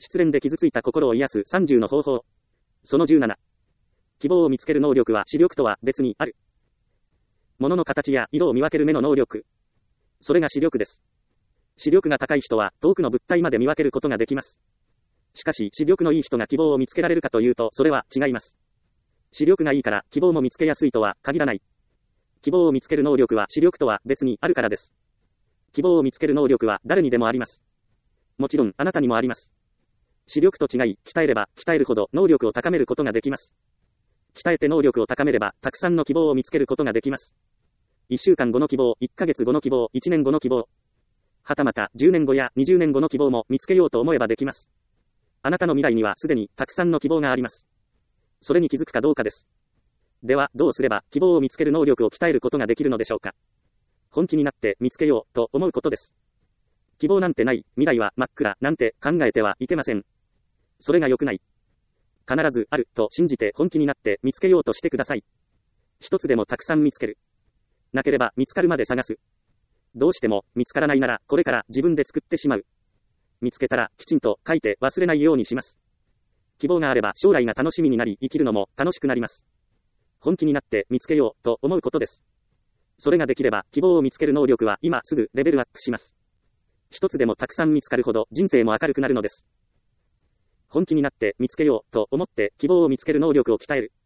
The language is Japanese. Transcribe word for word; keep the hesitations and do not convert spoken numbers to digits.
失恋で傷ついた心を癒すさんじゅうの方法。そのじゅうなな。希望を見つける能力は視力とは別にある。物の形や色を見分ける目の能力。それが視力です。視力が高い人は遠くの物体まで見分けることができます。しかし視力のいい人が希望を見つけられるかというとそれは違います。視力がいいから希望も見つけやすいとは限らない。希望を見つける能力は視力とは別にあるからです。希望を見つける能力は誰にでもあります。もちろんあなたにもあります。視力と違い、鍛えれば鍛えるほど能力を高めることができます。鍛えて能力を高めればたくさんの希望を見つけることができます。いっしゅうかんごの希望、いっかげつごの希望、いちねんごの希望。はたまたじゅうねんごやにじゅうねんごの希望も見つけようと思えばできます。あなたの未来にはすでにたくさんの希望があります。それに気づくかどうかです。では、どうすれば希望を見つける能力を鍛えることができるのでしょうか。本気になって見つけようと思うことです。希望なんてない、未来は真っ暗なんて考えてはいけません。それが良くない。必ずあると信じて本気になって見つけようとしてください。一つでもたくさん見つける。なければ見つかるまで探す。どうしても見つからないならこれから自分で作ってしまう。見つけたらきちんと書いて忘れないようにします。希望があれば将来が楽しみになり生きるのも楽しくなります。本気になって見つけようと思うことです。それができれば希望を見つける能力は今すぐレベルアップします。一つでもたくさん見つかるほど人生も明るくなるのです。本気になって見つけようと思って希望を見つける能力を鍛える。